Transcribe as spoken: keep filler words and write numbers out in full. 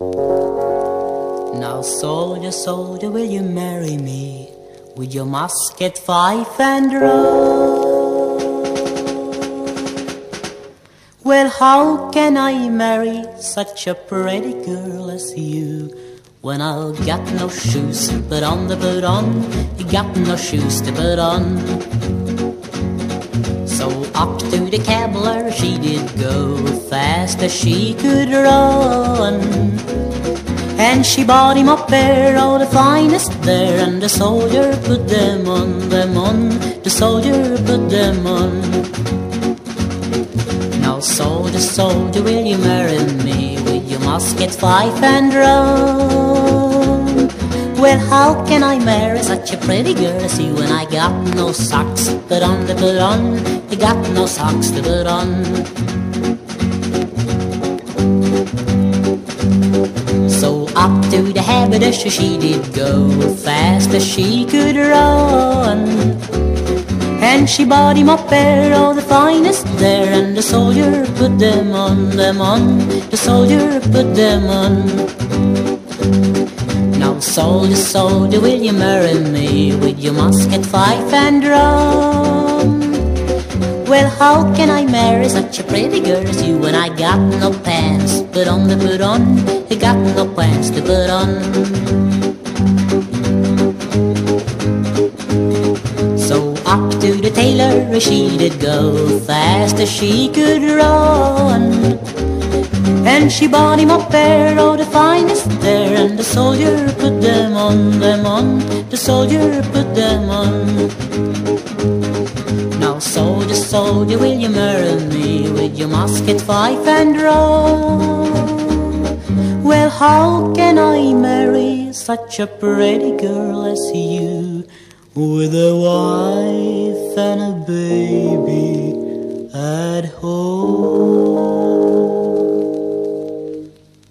Now soldier, soldier, will you marry me with your musket, fife and drum? Well, how can I marry such a pretty girl as you when I've got no shoes to put on to put on? You got no shoes to put on. So up to the cabbler she did go, fast as she could run. And she bought him a pair of the finest there, and the soldier put them on, them on, the soldier put them on. Now soldier, soldier, will you marry me with your musket, fife and drum? Well, how can I marry such a pretty girl as you when I got no socks to put on, to put on, you got no socks to put on. So up to the haberdasher she did go, fast as she could run. And she bought him a pair of the finest there, and the soldier put them on, them on, the soldier put them on. Now soldier, soldier, will you marry me with your musket, fife and drum? Well, how can I marry such a pretty girl as you when I got no pants put on to put on, you got no pants to put on. So up to the tailor she did go, fast as she could run. And she bought him a pair of the finest there, and the soldier put them on, them on, the soldier put them on. Now soldier, soldier, will you marry me with your musket, fife and drum? Well, how can I marry such a pretty girl as you with a wife and a baby at home?